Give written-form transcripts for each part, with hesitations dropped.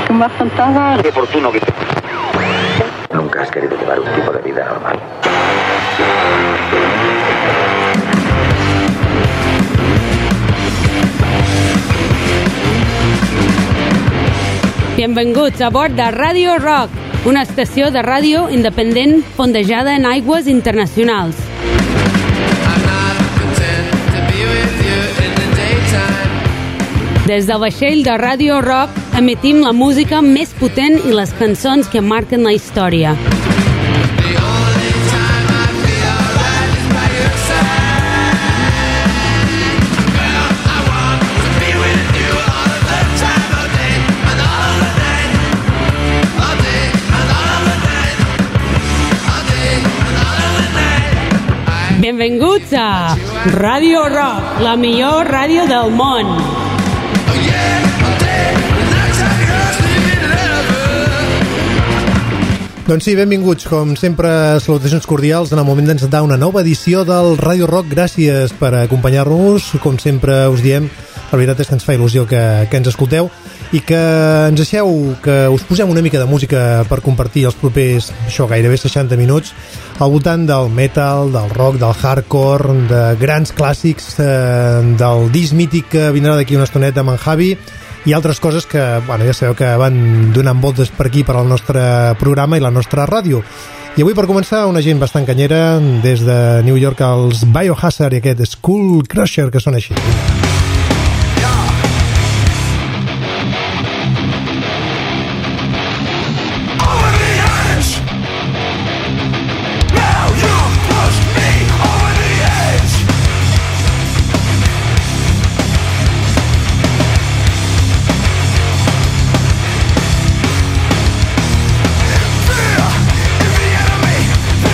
que me faltaba. Qué oportuno que... Nunca has querido llevar un tipo de vida normal. Benvinguts a bord de Radio Rock, una estació de ràdio independent fondejada en aigües internacionals. Des del vaixell de Radio Rock emetim la música més potent i les cançons que marquen la història. Benvinguts a Radio Rock, la millor ràdio del món. Doncs sí, benvinguts, com sempre, salutacions cordials en el moment d'encetar una nova edició del Radio Rock. Gràcies per acompanyar-nos, com sempre us diem, la veritat és que ens fa il·lusió que ens escolteu i que ens deixeu que us posem una mica de música per compartir els propers, gairebé 60 minuts al voltant del metal, del rock, del hardcore, de grans clàssics, del disc mític que vindrà d'aquí una estoneta amb en Javi i altres coses que, ja sabeu que van donant voltes per aquí per al nostre programa i la nostra ràdio. I avui, per començar, una gent bastant canyera, des de New York, els Biohazard i aquest Skull Crusher, que són així.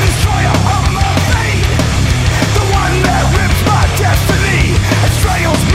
Trails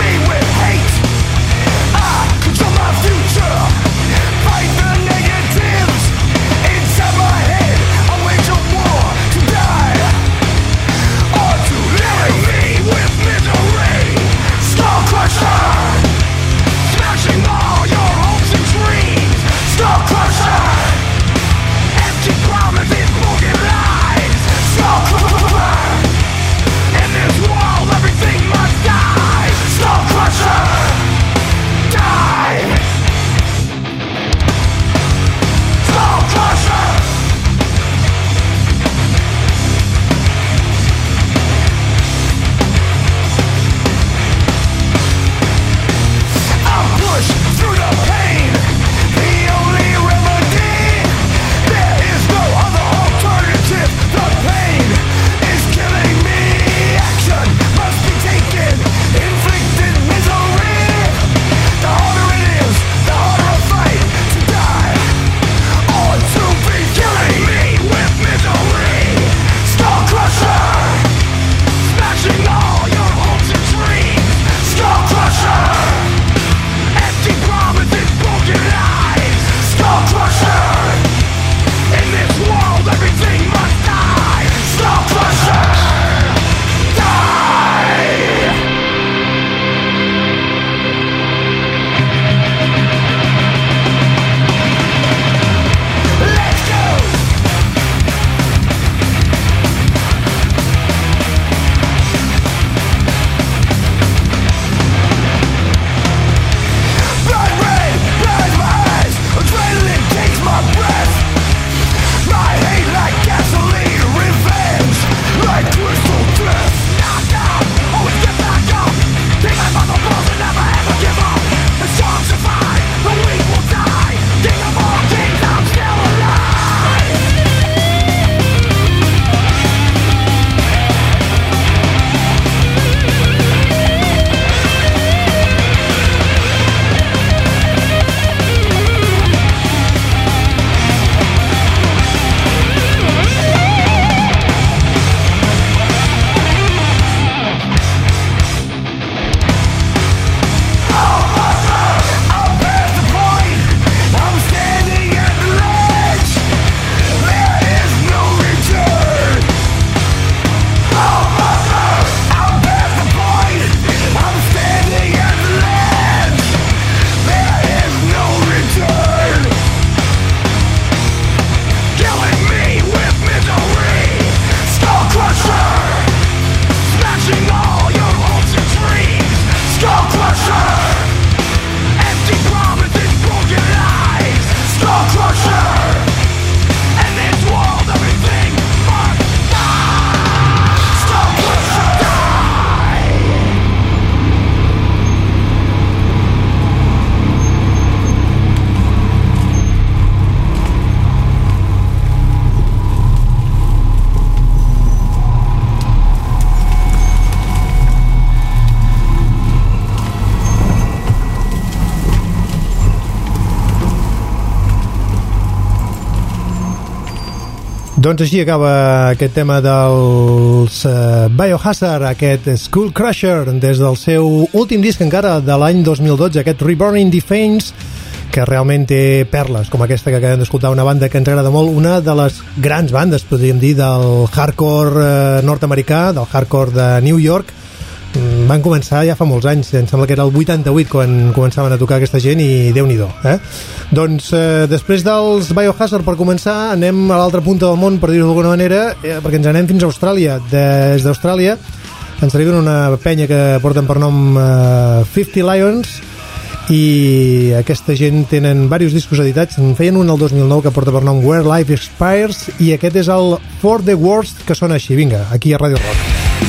Doncs així acaba aquest tema dels Biohazard, aquest Skull Crusher, des del seu últim disc encara de l'any 2012, aquest Reborn in Defense, que realment té perles, com aquesta que acabem d'escoltar, una banda que ens agrada molt, una de les grans bandes, podríem dir, del hardcore nord-americà, del hardcore de New York. Van començar ja fa molts anys, em sembla que era el 88 quan començaven a tocar aquesta gent, i Déu-n'hi-do, Doncs després dels Biohazard, per començar, anem a l'altra punta del món, per dir-ho d'alguna manera, perquè ens anem fins a Austràlia. Des d'Austràlia ens arriben una penya que porten per nom 50 Lions, i aquesta gent tenen diversos discos editats. En feien un el 2009 que porta per nom Where Life Expires, i aquest és el For the Worst, que sona així. Vinga, aquí a Radio Rock.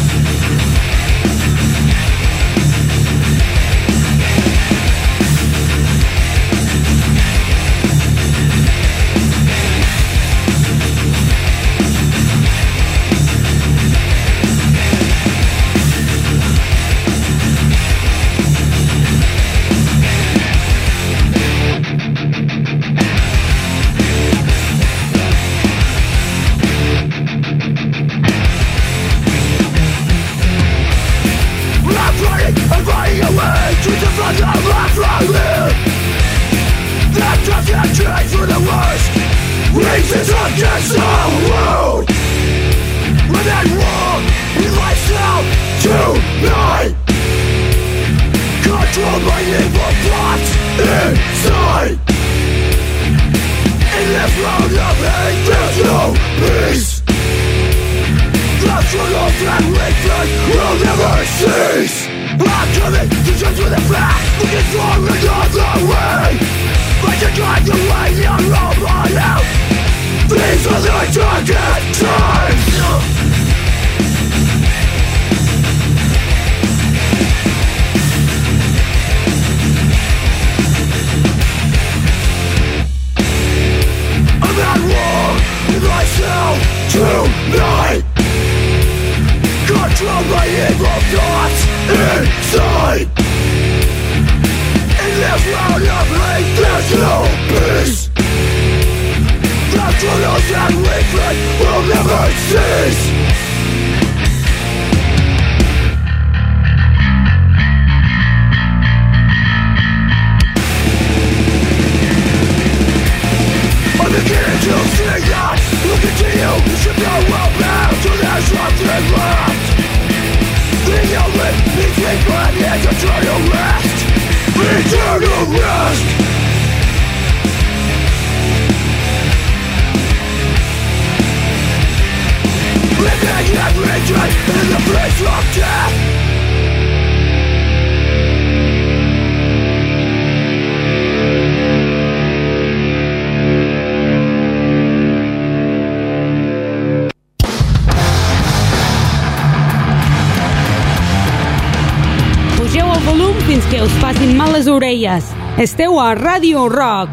Fins que us passin mal les orelles. Esteu a Radio Rock.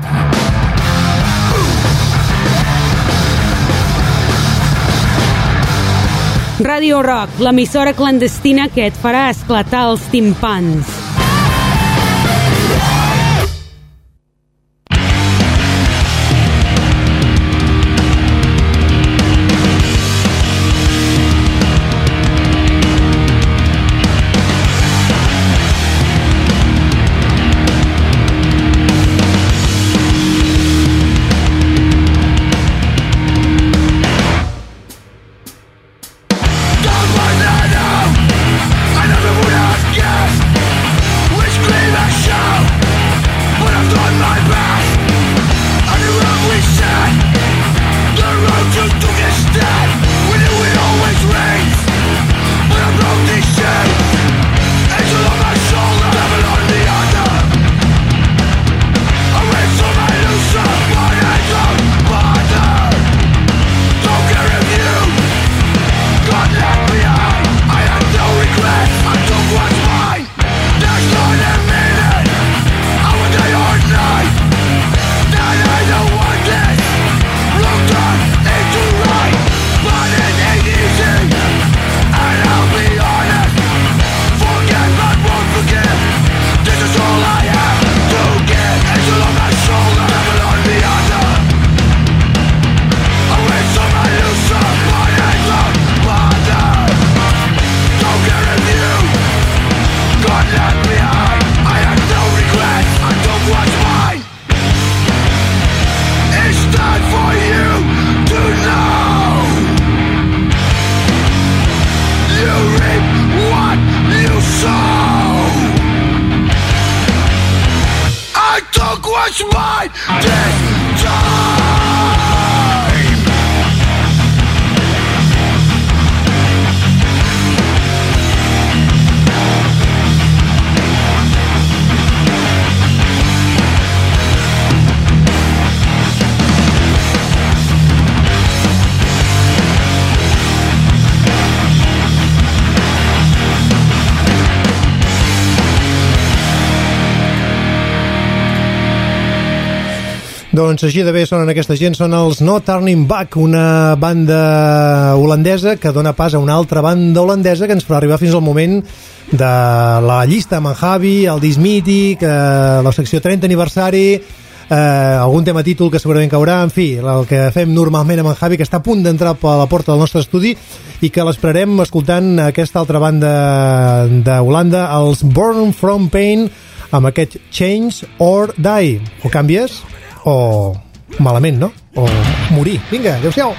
Radio Rock, l'emissora clandestina que et farà esclatar els timpans. I never would have guessed watch my time. Doncs així de bé sonen aquesta gent, són els No Turning Back, una banda holandesa que dona pas a una altra banda holandesa que ens farà arribar fins al moment de la llista amb en Javi, el disc mític, la secció 30 aniversari, algun tema títol que segurament caurà, en fi, el que fem normalment amb en Javi, que està a punt d'entrar per la porta del nostre estudi i que l'esperarem escoltant aquesta altra banda d'Holanda, els Born From Pain, amb aquest Change or Die. O canvies o malament, no? O morir. Vinga, adeu-siau.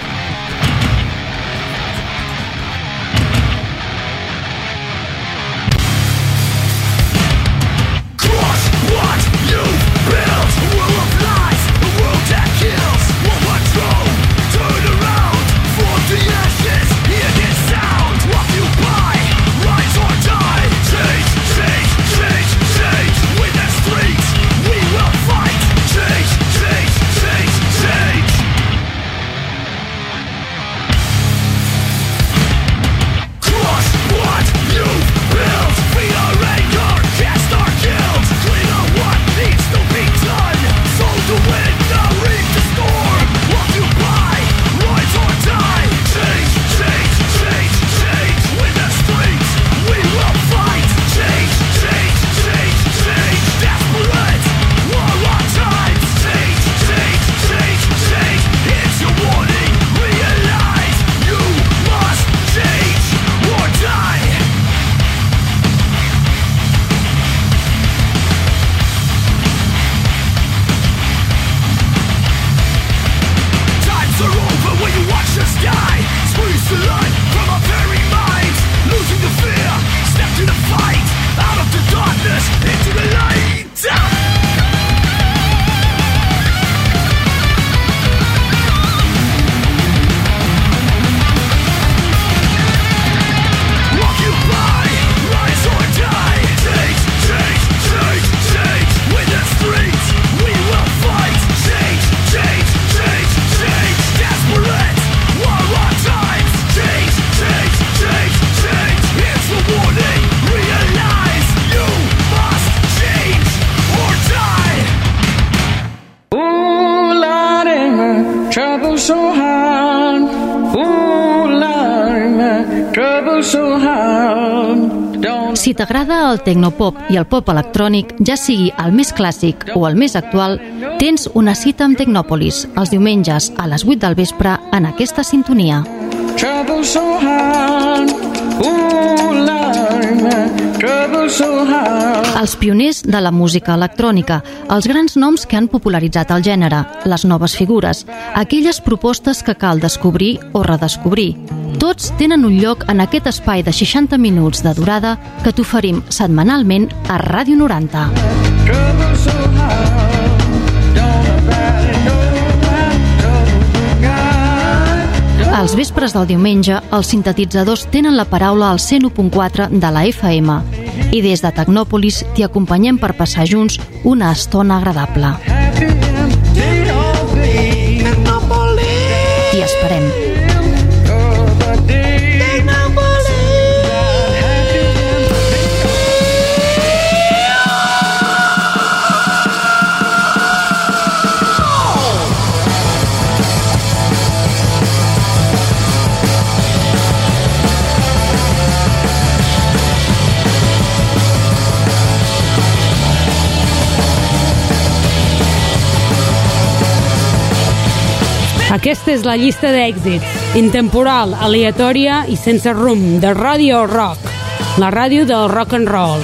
Si t'agrada el tecnopop i el pop electrònic, ja sigui el més clàssic o el més actual, tens una cita amb Tecnòpolis els diumenges a les 8 del vespre en aquesta sintonia. Els pioners de la música electrònica, els grans noms que han popularitzat el gènere, les noves figures, aquelles propostes que cal descobrir o redescobrir. Tots tenen un lloc en aquest espai de 60 minuts de durada que t'oferim setmanalment a Ràdio 90. Als vespres del diumenge, els sintetitzadors tenen la paraula al 101.4 de la FM i des de Tecnòpolis t'hi acompanyem per passar junts una estona agradable. T'hi esperem. Aquesta és la llista d'èxits, intemporal, aleatòria i sense rumb, de Radio Rock, la ràdio del rock and roll.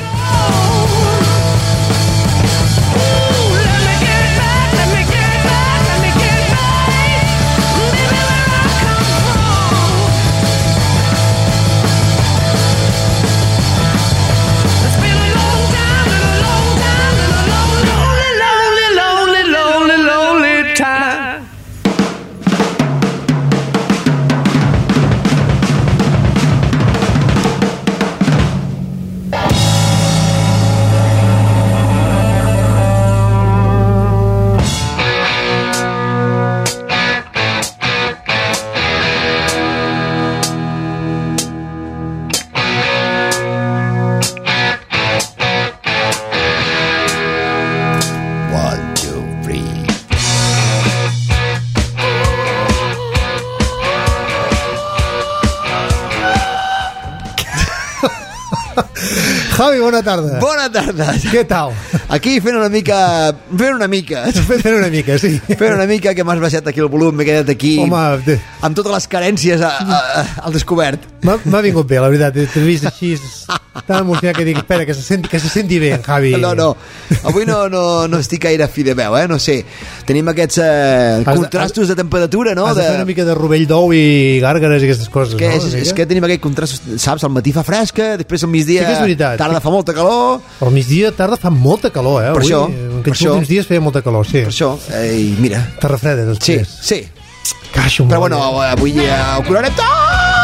Javi, bona tarda. Bona tarda. Què tal? Aquí fent una mica, sí. Fent una mica que m'has baixat aquí el volum, m'he quedat aquí. Home, amb totes les carències al descobert. M'ha vingut bé, la veritat. T'he vist així tan emocionat que dic, espera, que se senti bé, Javi. No. Avui no estic gaire fi de veu, no sé. Tenim aquests contrastos de temperatura, no? Has de fer una mica de rovell d'ou i gàrgares i aquestes coses, que no? És que tenim aquest contrast, saps? Al matí fa fresca, després al migdia sí que és veritat. Tarda fa molta calor. Al migdia tarda fa molta calor, Per avui, això. Aquests últims dies feia molta calor, sí. Per això, i mira. Te refredes després. Sí. Caixo, però bueno, avui ho curarem tot!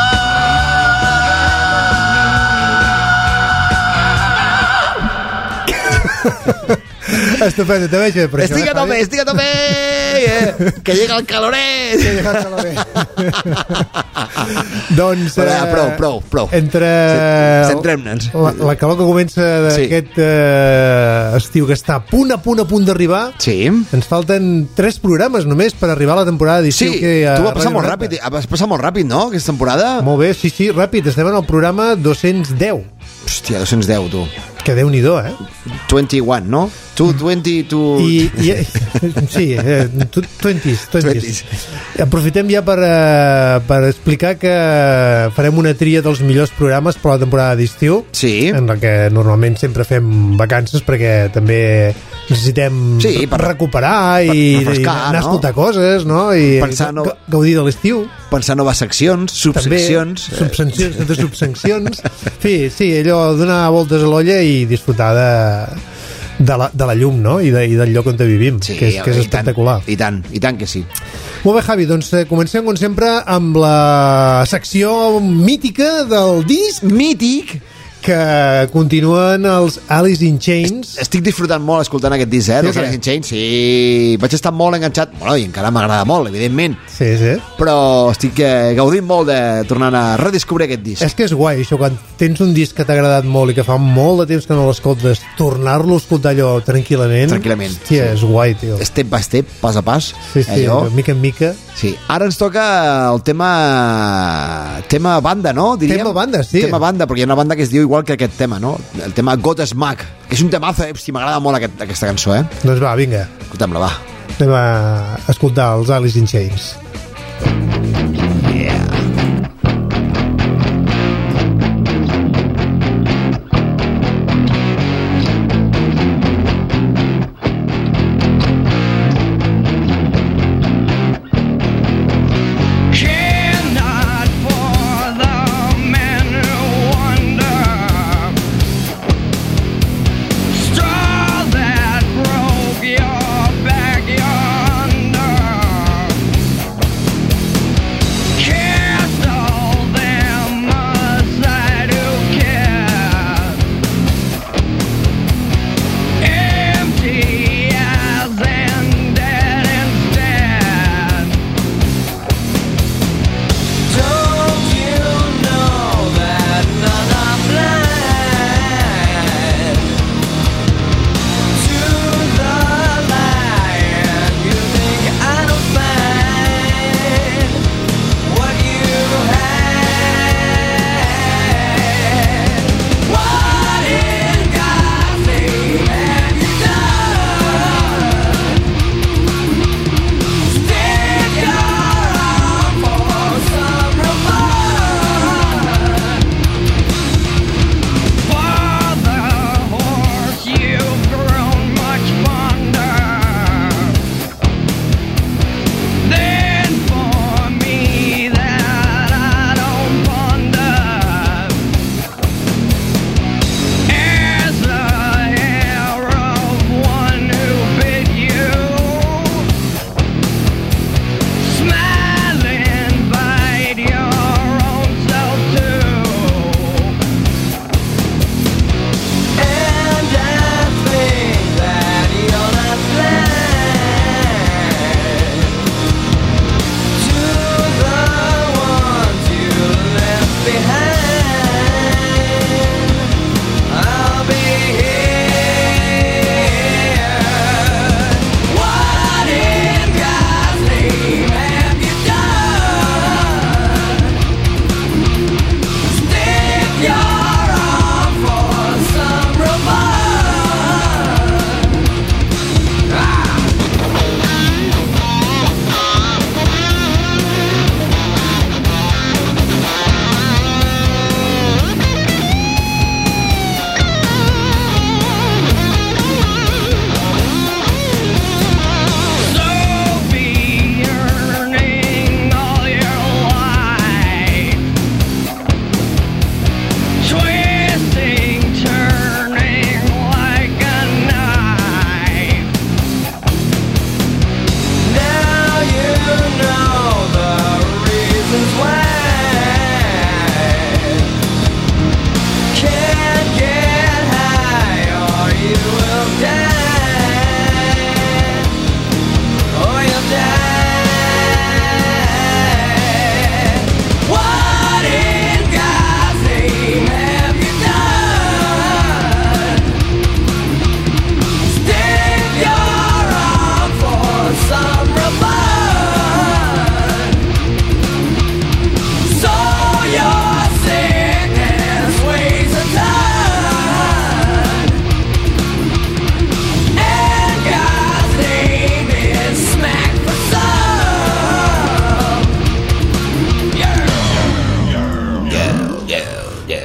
Estupendo, te veig bé per estic a tope que llega el caloret. Doncs prou centrem-nos. La calor que comença d'aquest estiu, que està a punt d'arribar. Sí. Ens falten 3 programes només per arribar a la temporada d'estiu. Sí, tu vas passar molt ràpid, no, aquesta temporada? Molt bé, sí, ràpid. Estem en el programa 210. Hòstia, 210, tu. Que Déu-n'hi-do, 21, no? 220, Sí, 20s. Aprofitem ja per explicar que farem una tria dels millors programes per la temporada d'estiu. Sí. En la que normalment sempre fem vacances perquè també necessitem recuperar i anar a escoltar coses, no? I gaudir de l'estiu. Pensar noves seccions, subseccions. Subseccions. Sí, allò donar voltes a l'olla i disfrutar de la llum, no? I del lloc on vivim, sí, que és espectacular. I tant que sí. Molt bé, Javi, doncs comencem com sempre amb la secció mítica del disc. Mític? Que continuen els Alice in Chains. Estic disfrutant molt escoltant aquest disc, dels Alice in Chains. Sí, vaig estar molt enganxat. Bueno, i encara m'agrada molt, evidentment. Sí. Però estic gaudint molt de tornar a redescobrir aquest disc. És que és guai, això, quan tens un disc que t'ha agradat molt i que fa molt de temps que no l'escoltes, tornar-lo a escoltar allò tranquil·lament. Hòstia, és guai, tio. Step by step, pas a pas. Sí, mica en mica. Sí, ara ens toca el tema banda, no? Diríem? Tema banda, sí. Tema banda, perquè hi ha una banda que es diu igual que aquest tema, no? El tema Godsmack, que és un temazo, m'agrada molt aquesta cançó, Doncs va, vinga. Escoltem-la, va. Anem a escoltar els Alice in Chains.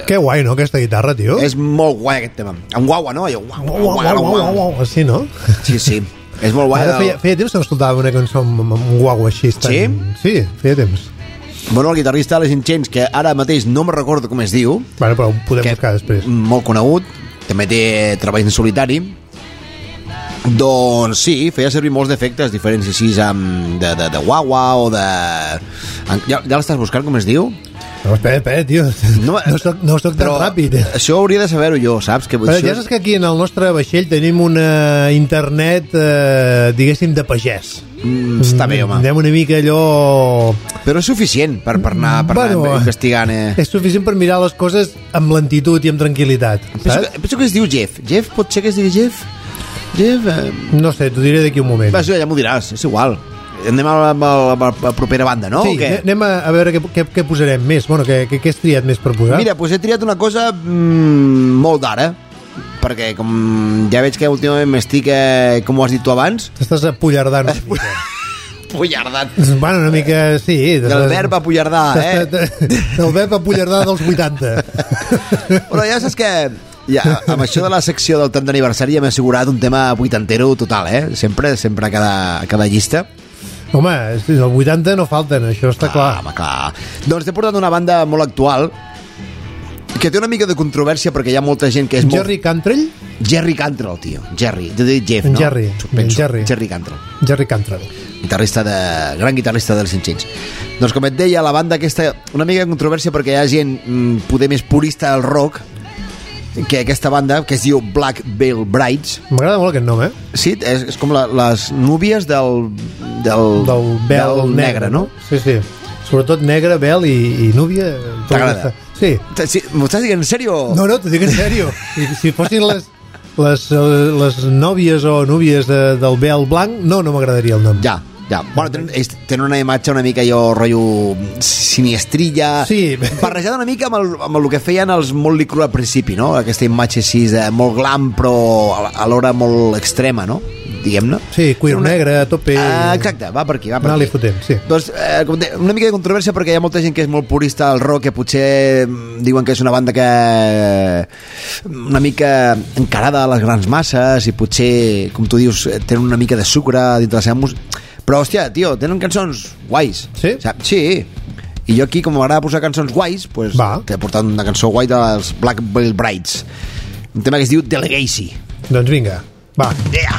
Que guai, no, aquesta guitarra, tio? És molt guai aquest tema. En guaua, no? Allò, Uau. Sí, no? Sí. És molt guai. Ara feia temps que no escoltava una cançó amb un guau així. Sí? Sí, feia temps. Bueno, el guitarrista Alice in Chains, que ara mateix no me recordo com es diu. Bueno, però ho podem buscar després. Molt conegut, també té treballs en solitari. Doncs sí, feia servir molts d'efectes diferents així de guagua o de... Ja l'estàs buscant, com es diu? No, espera, tio. No soc tan ràpid. Això hauria de saber-ho jo, saps? Però ja saps que aquí en el nostre vaixell tenim una internet, diguéssim, de pagès. Està bé, home. Anem una mica allò... Però és suficient per anar investigant. És suficient per mirar les coses amb lentitud i amb tranquil·litat. Penso que es diu Jeff. Jeff, pot ser que es digui Jeff? No sé, t'ho diré d'aquí un moment. Ja m'ho diràs, és igual. Anem a la propera banda, no? Sí, anem a veure què posarem més. Bueno, què has triat més per posar? Mira, doncs he triat una cosa molt d'ara, perquè com ja veig que últimament m'estic, com ho has dit tu abans... T'estàs apollardant una mica. Apollardant. Bueno, una mica, sí. Del verb apollardar, Del verb apollardar dels 80. Però ja saps que... Ja, amb això de la secció del 30 d'aniversari ja m'he assegurat un tema vuitantero total, sempre a cada llista. Home, el 80 no falten, això està clar. Home, clar. Doncs t'he portat una banda molt actual que té una mica de controvèrsia perquè hi ha molta gent que és Jerry Cantrell? Jerry Cantrell, tio. Jerry, t'he dit Jeff, no? Jerry Cantrell. Jerry Cantrell. Gran guitarrista dels Cinchins. Doncs com et deia, la banda aquesta, una mica de controvèrsia perquè hi ha gent poder més purista del rock que aquesta banda, que es diu Black Veil Brides. M'agrada molt aquest nom, Sí, és com les núvies del vel negre, no? Sí. Sobretot negre, vel i núvia. T'agrada? Sí. M'ho estàs dient en sèrio? No, t'ho dic en sèrio. Si fossin les nòvies o núvies del vel blanc, no m'agradaria el nom. Ja. Bueno, tenen una imatge una mica rotllo siniestrilla, barrejada una mica amb el que feien els Motley Crue al principi, no? Aquesta imatge així de molt glam però alhora molt extrema, no? Diguem-ne. Sí, cuir negre a tope. Exacte, va per aquí. Anar-li fotent, sí. Doncs una mica de controvèrsia perquè hi ha molta gent que és molt purista del rock, que potser diuen que és una banda que una mica encarada a les grans masses i potser, com tu dius, tenen una mica de sucre dintre la seva música. Però, hòstia, tio, tenen cançons guais. Sí? Sí. I jo aquí, com m'agrada posar cançons guais, pues, t'he portat una cançó guai dels Black Veil Brides. Un tema que es diu Delegacy. Doncs vinga, va. Yeah!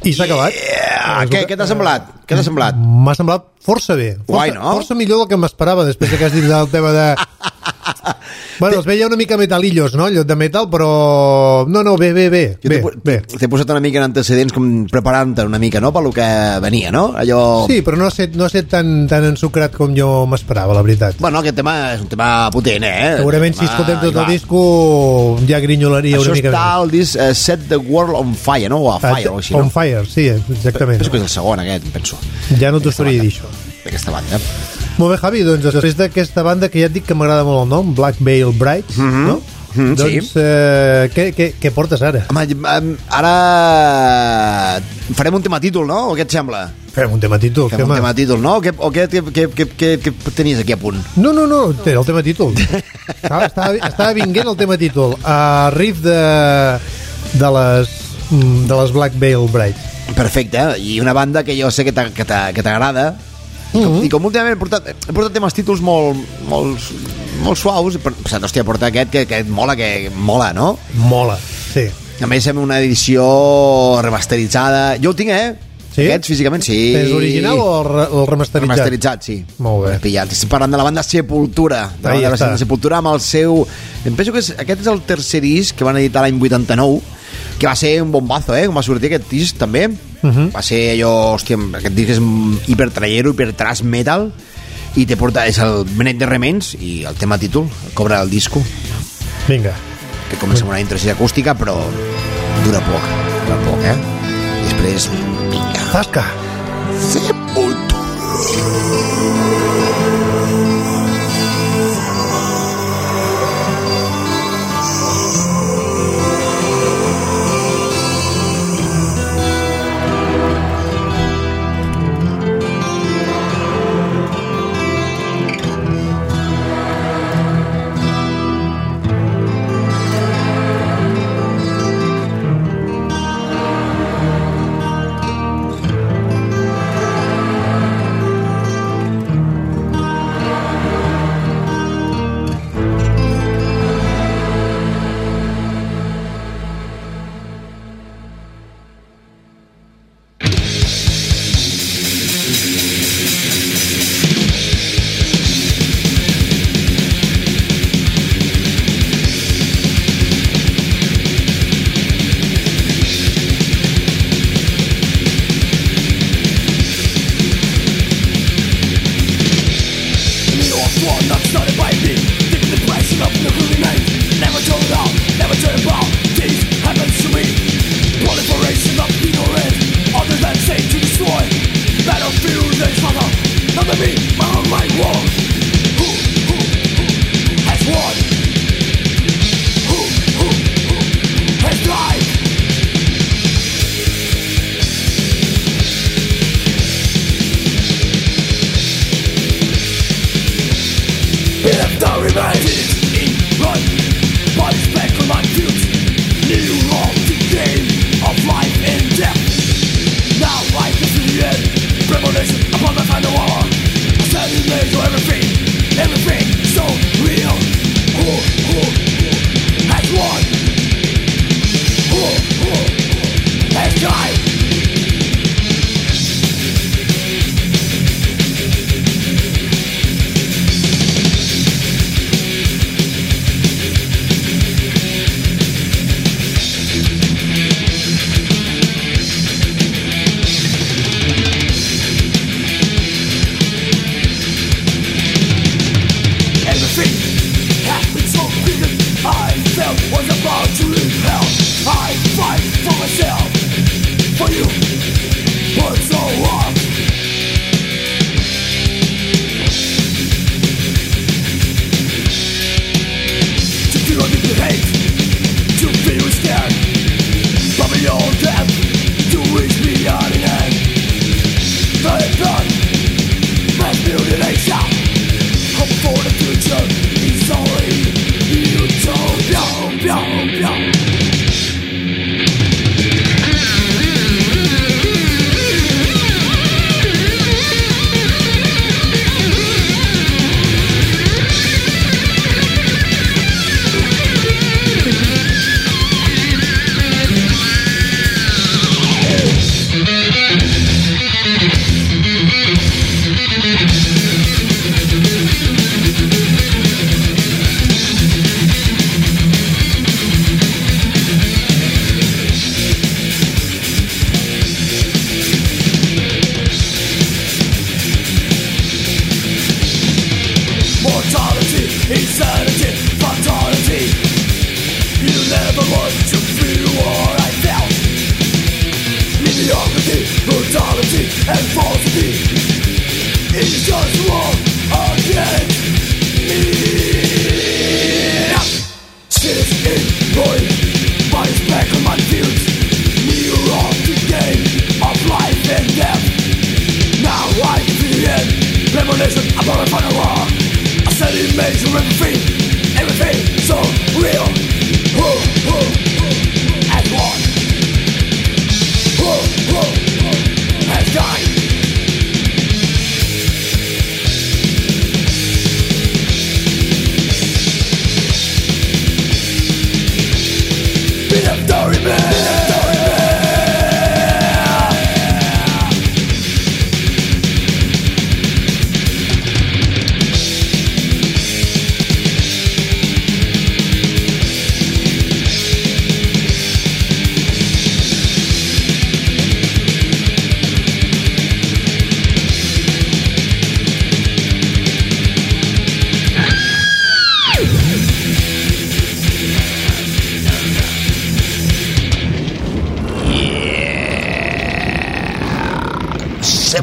I s'ha acabat. Què t'ha semblat? Què t'ha semblat? M'ha semblat força bé. Guai, no? Força millor del que m'esperava després que has dit el tema de... Bueno, els veia una mica metalillos, no? Allò de metal, però... No, bé. T'he posat una mica en antecedents com preparant-te una mica, no?, pel que venia, no? Allò... Sí, però no ha estat tan ensucrat com jo m'esperava, la veritat. Bueno, aquest tema és un tema potent, Segurament si escoltem tot el disco ja grinyolaria una mica. Això està al disc Set the World on Fire, no? O a Fire, o així, no? On Fire, sí, exactament. Penso que és el segon, aquest, penso. Ja no t'ho estaria dir, això. D'aquesta banda. Molt bé, Javi, doncs després d'aquesta banda que ja et dic que m'agrada molt el nom, Black Veil Brides, no? Doncs què portes ara? Home, ara farem un tema títol, no? O què et sembla? Fem un tema títol. Fem un tema títol, no? O què tenies aquí a punt? No, té el tema títol. Estava vinguent el tema títol. Riff de les Black Veil Brides. Perfecte, i una banda que jo sé que t'agrada. I com últimament he portat temes títols molt suaus, pensant, hòstia, porta aquest que mola, no? Mola, sí. A més, fem una edició remasteritzada. Jo ho tinc, Sí? Aquests físicament, sí. És l'original o el remasteritzat? Remasteritzat, sí. Molt bé. Estic parlant de la banda Sepultura. De la banda Sepultura amb el seu... Em penso que aquest és el tercer disc que van editar l'any 89, que va ser un bombazo, com va sortir aquest disc també. Va ser allò, hòstia, aquest disc és hipertrallero, hipertrash metal, i te porta, és el Benet de Remens i el tema títol, cobra el disco. Vinga. Que comença amb una intro acústica, però dura poc, I després, vinga. Tasca. Sepultura.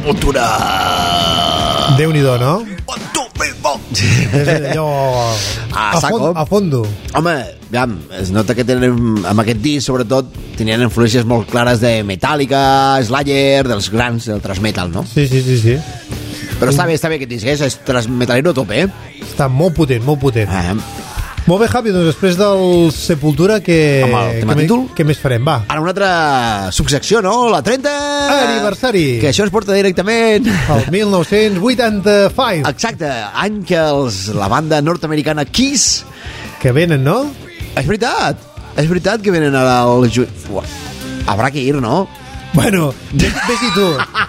Sepultura. Déu-n'hi-do, no? És allò... A fondo. Home, aviam, es nota que tenen, amb aquest disc, sobretot, tenien influències molt clares de Metallica, Slayer, dels grans del thrash metal, no? Sí. Però està bé aquest disc, és thrash metalero a tope, Està molt potent. Molt bé, Javi, doncs després del Sepultura què més farem? Va. Ara una altra subsecció, no? La 30... Aniversari. Que això ens porta directament... El 1985. Exacte, any que la banda nord-americana Kiss... Que venen, no? És veritat que venen ara al juny... Habrá que ir, no? Bueno, ves-hi tu.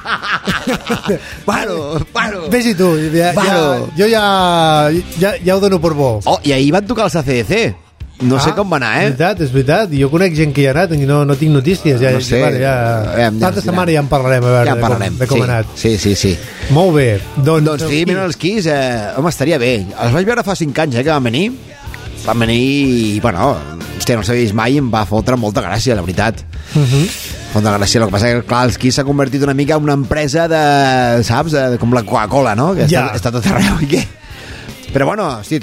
Bueno. Ves-hi tu. Jo ja ho dono per bo. Oh, i ahir van tocar els ACDC. No sé com va anar, És veritat. Jo conec gent que hi ha anat i no tinc notícies. No sé. Tanta setmana ja en parlarem, a veure de com ha anat. Sí. Molt bé. Doncs sí, mira els Kiss. Home, estaria bé. Els vaig veure fa 5 anys, que van venir. Van venir i, bueno, hòstia, no s'ha vist mai i em va fotre molta gràcia, la veritat. Molta gràcia. El que passa que, clar, els Kiss s'ha convertit una mica en una empresa de, saps, com la Coca-Cola, no? Que està tot arreu i què? Però bueno, hosti,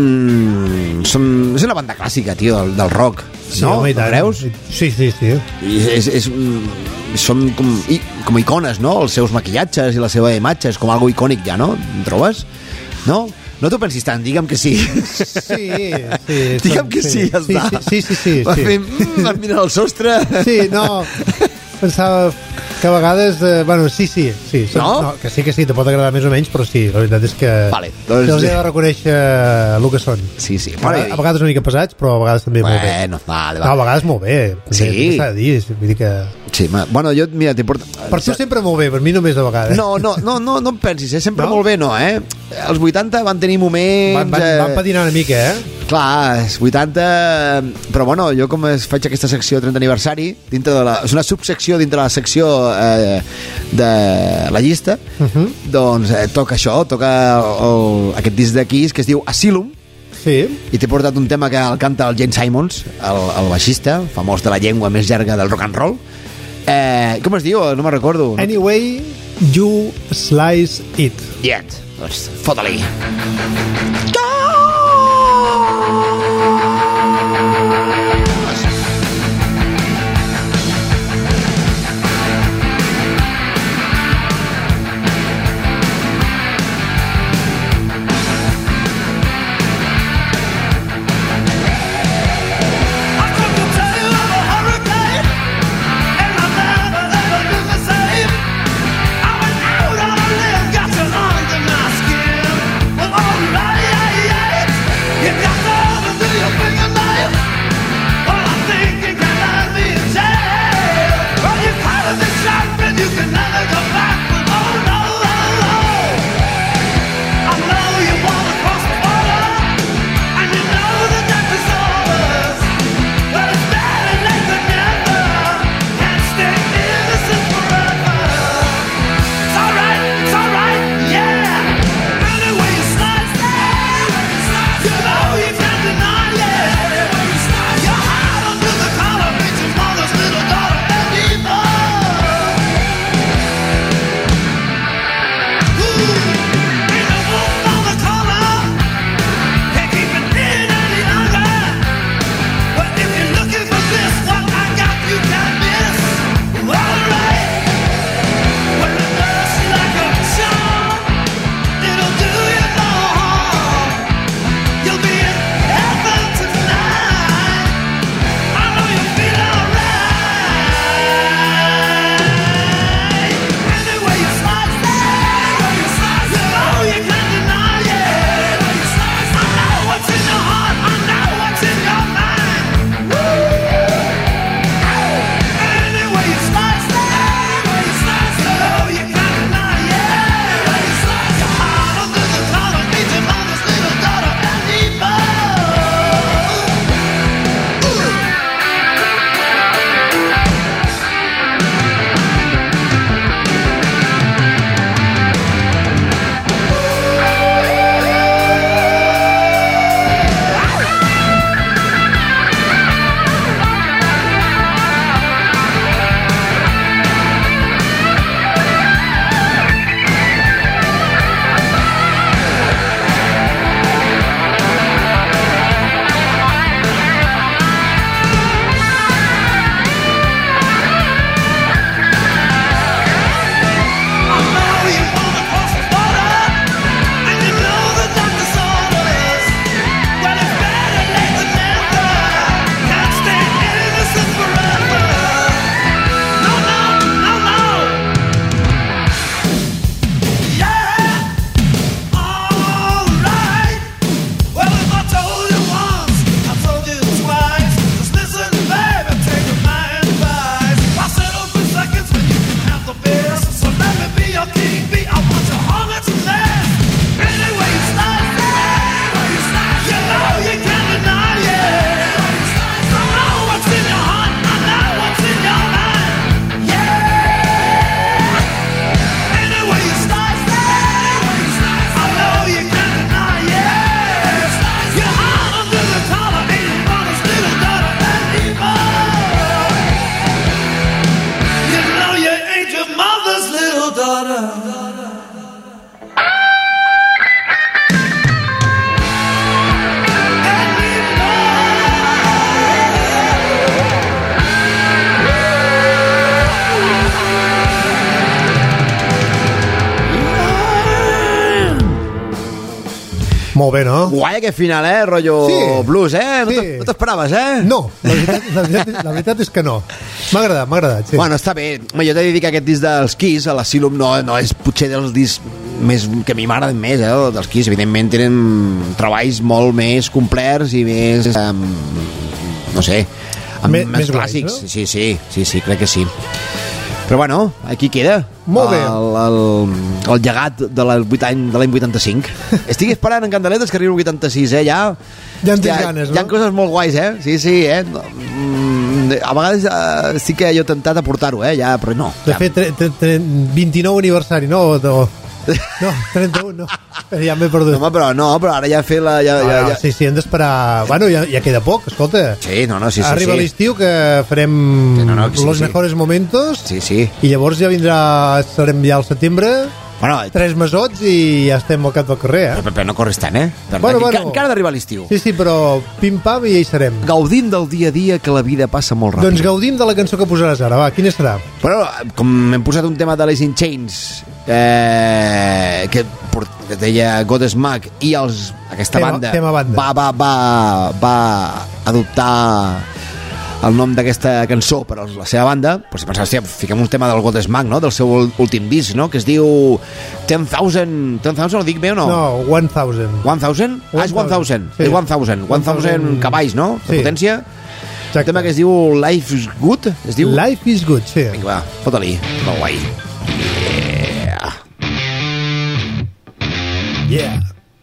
és una banda clàssica, tio, del rock, no? Home, i tant. Creus? Sí. I són com icones, no? Els seus maquillatges i la seva imatge és com algo icònic ja, no? Em trobes? No? No t'ho pensis tant, digue'm que sí. Sí. Digue'm que sí, ja està. Sí. Va fer, van mirar el sostre. Sí, no, pensava que a vegades... bueno, sí. No, que sí, te pot agradar més o menys, però sí, la veritat és que vale, doncs... els he de reconèixer el que són. Sí. A vegades una mica pesats, però a vegades també molt bé. Vale. No, a vegades molt bé. Sí. S'ha de dir, vull dir que... Sí, bueno, jo, mira, t'he portat... Per tu sempre molt bé, per mi només a vegades. No em pensis, sempre molt bé, no, Els 80 van tenir moments... Van patinar una mica, Clar, és 80... Però bueno, jo com faig aquesta secció 30 aniversari, és una subsecció dintre la secció de la llista, doncs toca això, aquest disc de Kiss que es diu Asylum. Sí. I t'he portat un tema que el canta el Gene Simons, el baixista, famós de la llengua més llarga del rock and roll. Com es diu? No me'n recordo. Anyway, you slice it. Yet. Doncs fota-li. Got you under my skin. Oh, right. Molt bé, no? Guai aquest final, rotllo blues, No t'esperaves, No, la veritat és que no. M'ha agradat, sí. Bueno, està bé. Jo t'he de dir que aquest disc dels Kiss, l'Asylum, no és potser dels discs més que a mi m'agraden més, dels Kiss. Evidentment tenen treballs molt més complets i més, no sé, més clàssics. Guais, no? Sí, crec que sí. Però bueno, aquí queda. Molt bé. El llegat de l'any 85. Estic esperant en candeletes que arribi el 86, ja en tens ganes, no? Hi ha coses molt guais, Sí, a vegades estic jo tentat a portar-ho, ja, però no. De fet, 29 aniversari, no? No, 31, no. Ja m'he perdut. Però ara ja fer la... Sí, hem d'esperar... Bueno, ja queda poc, escolta. Sí. Arriba l'estiu que farem los mejores momentos. Sí. I llavors ja estarem ja al setembre... Bueno, 3 mesots i ja estem al cap del carrer, Però no corres tant, Bueno. Encara d'arribar a l'estiu. Sí, però pim-pam i ja hi serem. Gaudint del dia a dia, que la vida passa molt ràpid. Doncs gaudim de la cançó que posaràs ara, va, quina serà? Però, com hem posat un tema de l'Alice in Chains, que deia Godsmack, i aquesta banda va adoptar el nom d'aquesta cançó per a la seva banda, doncs si pensava, fiquem un tema del Godsmack, no? Del seu últim disc, no? Que es diu 10,000 ho dic bé o no? No, 1,000. 1,000? És 1,000. Sí. És 1,000 cavalls, no? De potència. Exacte. Un tema que es diu Life is Good, es diu? Life is Good, sí. Vinga, va, fota-li, molt guai. Yeah.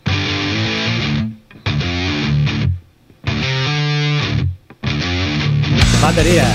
Bateria.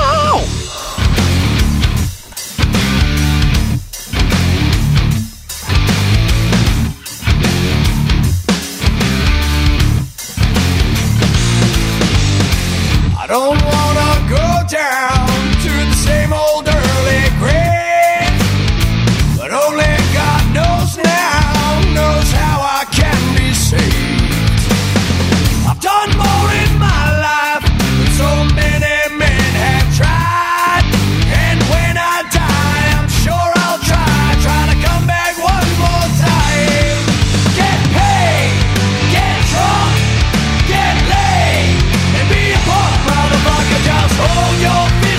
I don't wanna go down to the same old early grave, but only God knows now, knows how I can be saved. I've done more in my life than so many men have tried, and when I die, I'm sure I'll try to come back one more time. Get paid, get drunk, get laid, and be a punk motherfucker, just hold your feet.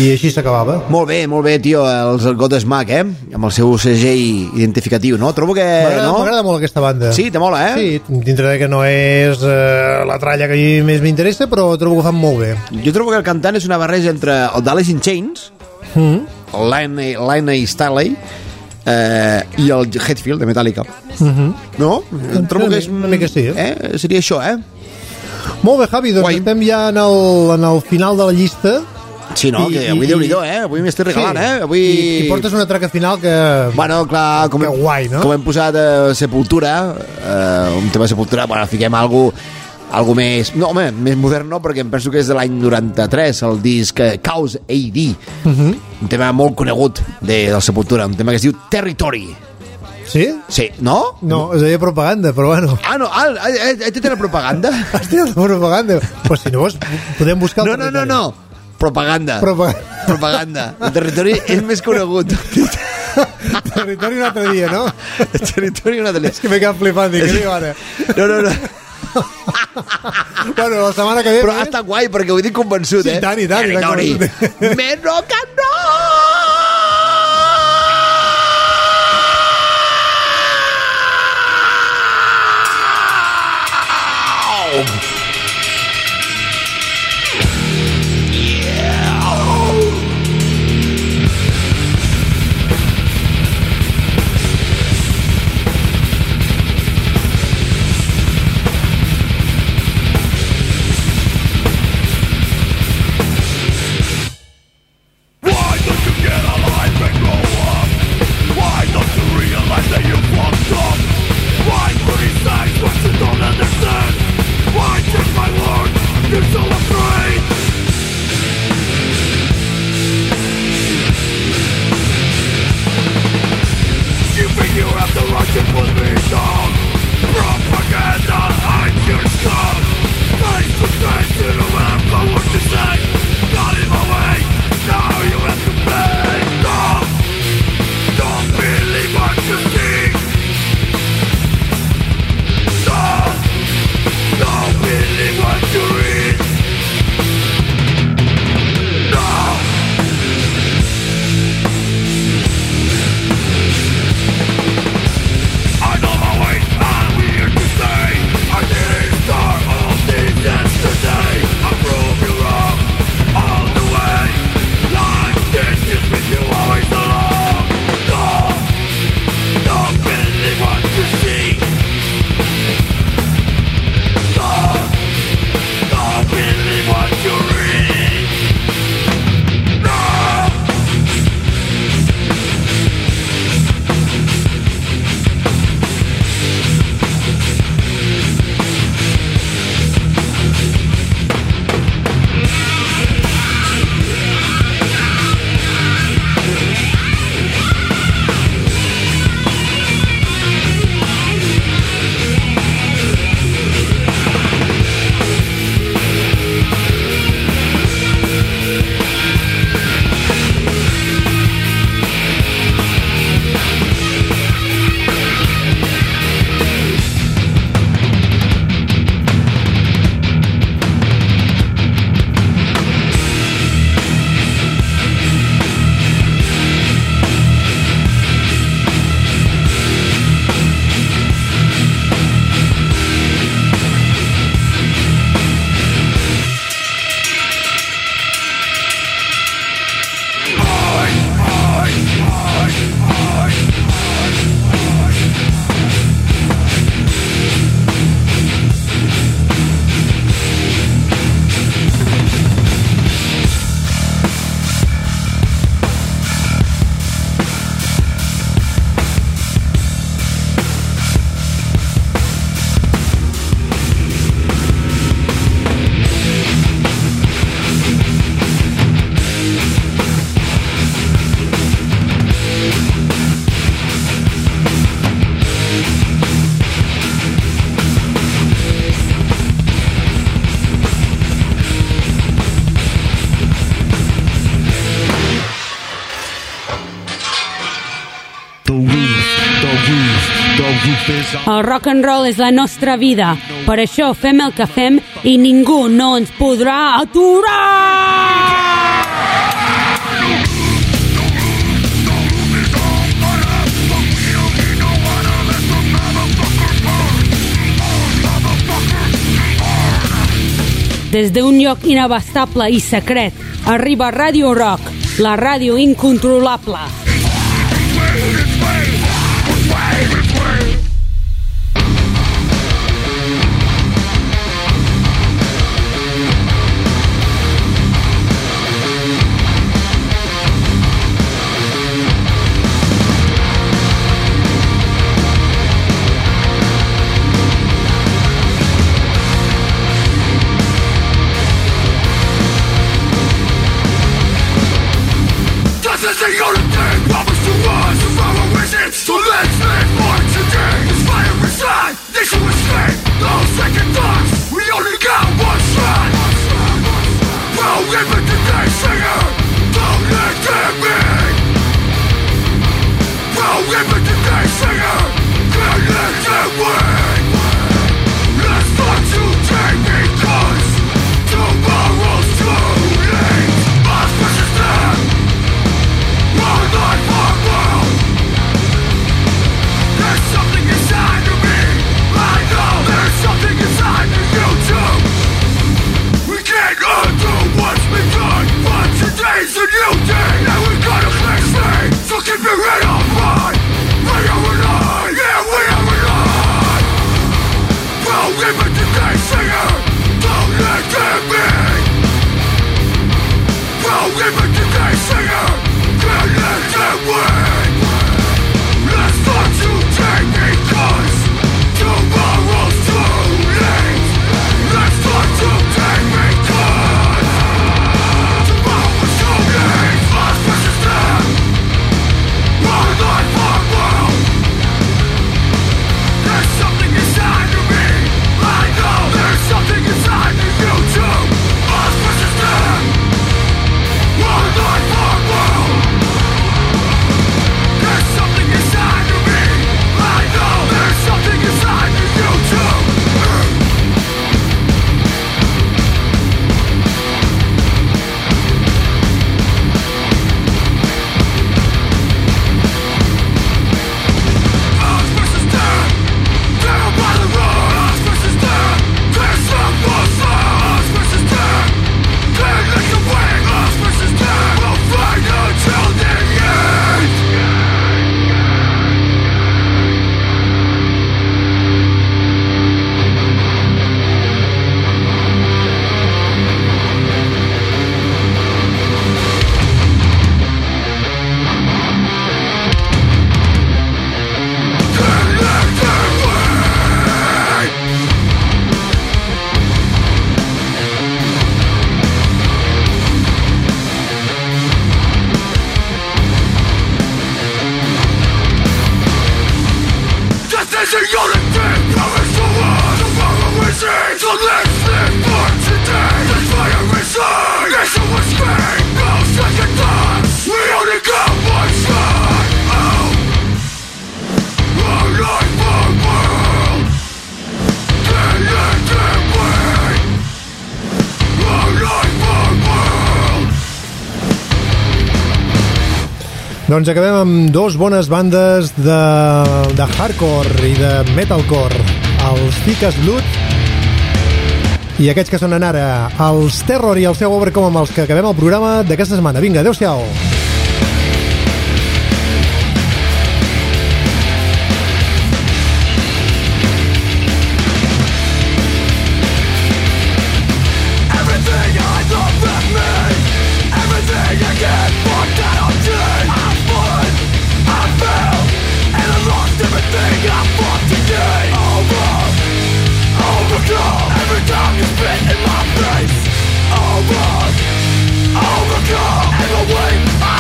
i així s'acabava. Molt bé, tio, els Godsmack, amb el seu segell identificatiu, no? Trobo que... M'agrada molt aquesta banda. Sí, te mola, Sí, dintre que no és la tralla que a mi més m'interessa, però trobo que ho fan molt bé. Jo trobo que el cantant és una barreja entre el d'Alice in Chains, el Liney Staley, i el Hetfield de Metallica. No? Trobo que és una mica sí. Seria això, Molt bé, Javi, doncs estem ja en el final de la llista. Sí, no? Que avui Déu-n'hi-do, avui m'estic regalant, Avui... I portes una traca final que... Bueno, clar, que guai, no? Com hem posat Sepultura, un tema de Sepultura, bueno, fiquem algo més... No, home, més modern no, perquè em penso que és de l'any 93, el disc Chaos AD. Un tema molt conegut del Sepultura, un tema que es diu Territory. Sí? Sí, no? No, es deia propaganda, però bueno. No, té la propaganda? Has dit la propaganda? Pues si no vols, podem buscar el territori. No. Propaganda. El territori és més conegut. Territori un altre dia, no? Territori un altre dia. És que m'he quedat flipant, dic, què diu ara? No. Bueno, la setmana que ve... Però ha estat guai, perquè ho he dit convençut, Sí, tant. Territori. Més rock and roll! El rock and roll és la nostra vida. Per això fem el que fem i ningú no ens podrà aturar! Des d'un lloc inabastable i secret arriba Radio Rock, la ràdio incontrolable. This is the only thing promised to us of our wishes. So let's live for today. This fire inside, this will escape. No second thoughts, we only got one shot. Prohibit the day singer, don't let them in. Prohibit the day singer, can't let them win. Let's start today because tomorrow's too late. Us versus them. One life, one world. There's something inside of me. I know there's something inside of you too. We can't undo what's been done, but today's a new day, and we gotta clear slate. So keep your head on high. We are alive, yeah, we are alive. Prohibit the day singer, don't let them in. Prohibit the day singer. Can't let them win. Let's start today because tomorrow's too late. Let's start today because tomorrow's too late. Us versus them. One life, one world. There's something inside of me. I know there's something inside of you too. Us versus them. One life, one world. There's something inside of me. I know there's something inside of you too. Us versus them. Down by the road. Us versus them. There's some monster. Us versus them. Can't let them win. Us versus them. We'll fight until the end. Can't let them win. This is the only thing promised to us of our wishes. So let's live for today. This fire inside, this will escape. No second thoughts, we only got one shot. Oh, one life, one world. Can't let them win. One life, one world. Doncs acabem amb dos bones bandes de hardcore i de metalcore, els Thick as Blood i aquests que sonen ara, els Terror i el seu Overcome, amb els que acabem el programa d'aquesta setmana. Vinga, adeu-siau. Everything I love left me. Everything I get fucked that I did. I'm fun, I failed, and I lost everything I fought today. Overcome. Every time you spit in my face. Overcome. And the way I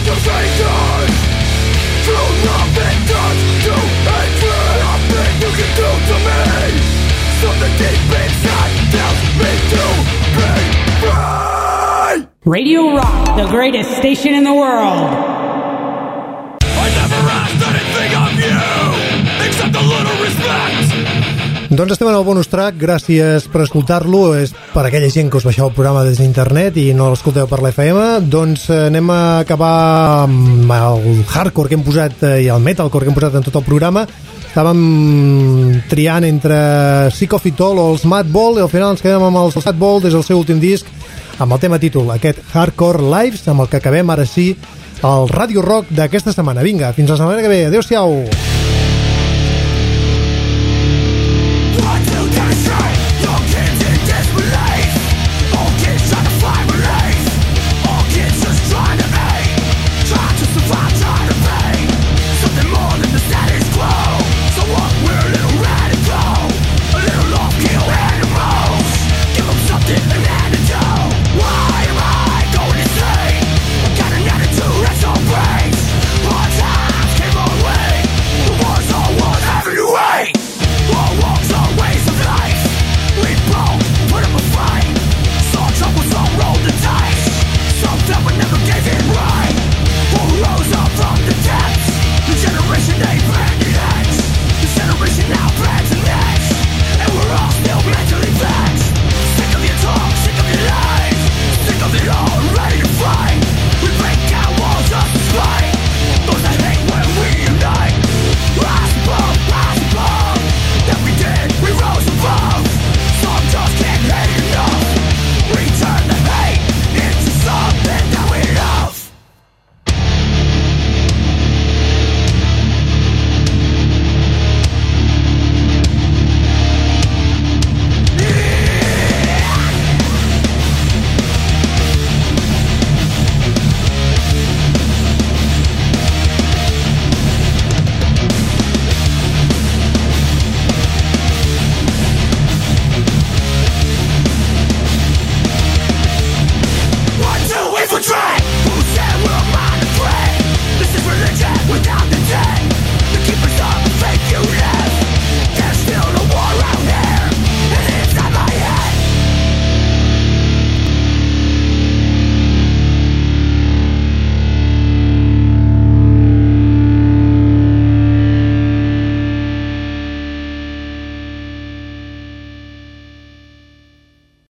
motivation to love and touch, to hatred. Nothing you can do to me. Something deep inside tells me to be free. Radio Rock, the greatest station in the world. I never asked anything of you except a little respect. Doncs estem en el bonus track, gràcies per escoltar-lo. És per aquella gent que us baixeu el programa des d'internet i no l'escolteu per l'FM. Doncs anem a acabar amb el hardcore que hem posat i el metalcore que hem posat en tot el programa. Estàvem triant entre Sick of It All o els Madball i al final ens quedem amb els Madball des del seu últim disc amb el tema títol, aquest Hardcore Lives, amb el que acabem ara sí el Radio Rock d'aquesta setmana. Vinga, fins la setmana que ve. Adéu-siau.